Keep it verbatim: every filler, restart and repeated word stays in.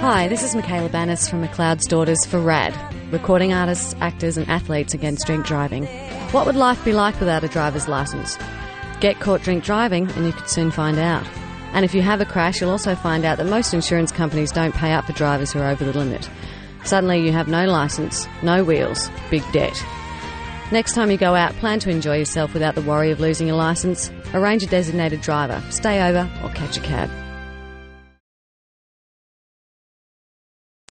Hi, this is Michaela Bannis from McLeod's Daughters for RAD, recording artists, actors and athletes against drink driving. What would life be like without a driver's licence? Get caught drink driving and you could soon find out. And if you have a crash, you'll also find out that most insurance companies don't pay up for drivers who are over the limit. Suddenly you have no licence, no wheels, big debt. Next time you go out, plan to enjoy yourself without the worry of losing your licence. Arrange a designated driver, stay over or catch a cab.